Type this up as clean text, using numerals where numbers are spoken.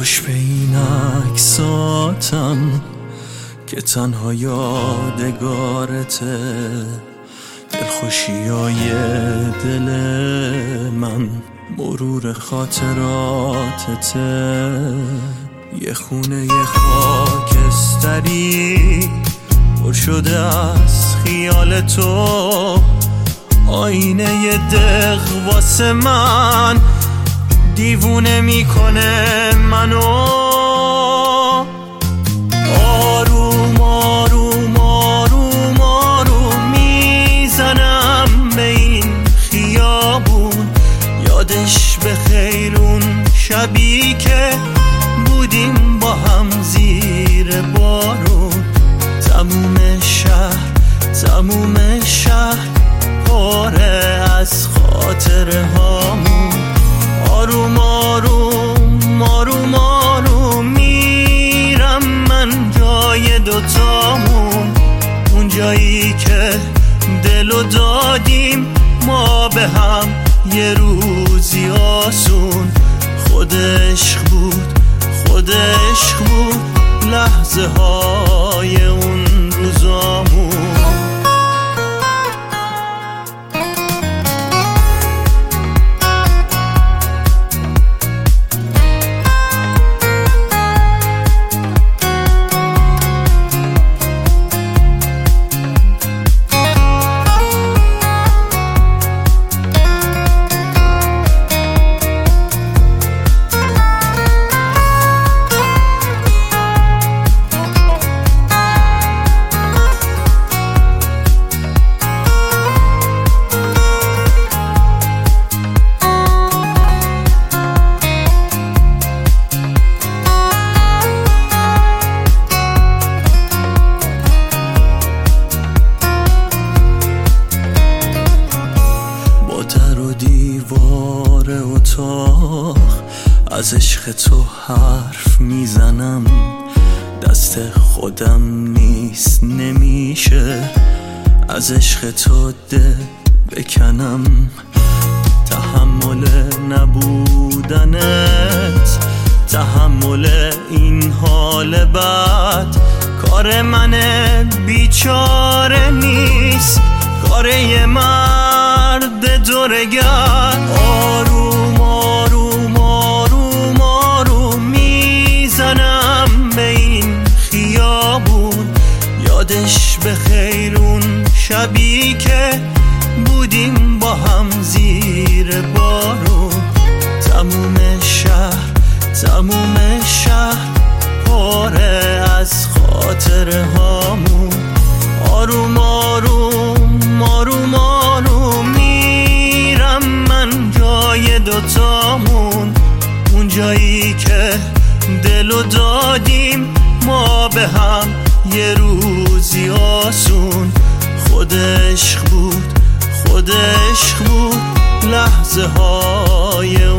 خوش به این عکساتم که تنها یادگارته، دلخوشیای دل من مرور خاطراتته. یه خونه خاکستری پر شده از خیال تو، آینه دق واسه من دیوونه میکنه منو. آروم آروم آروم آروم میزنم به این خیابون، یادش به خیر اون شبی که بودیم با هم زیر بارون. تموم شهر پاره از خاطره هامون. آروم آروم آروم آروم میرم من جای دوتامون، اون جایی که دلو دادیم ما به هم یه روزی آسون. خود عشق بود لحظه های اون روزامون. دیوار اتاق از عشق تو حرف میزنم، دست خودم نیست نمیشه از عشق تو دل بکنم. تحمل نبودنت، تحمل این حال بد کار من بیچاره نیست، کار یه مرد دورگر. آروم آروم آروم آروم میزنم به این خیابون، یادش به خیر اون شبی که بودیم با هم زیر بارون. تموم شهر پاره از خاطره هامون. آروم آروم آروم آروم میرم من جای دوتامون، اون جایی که دلو دادیم ما به هم یه روزی آسون. خود عشق بود لحظه های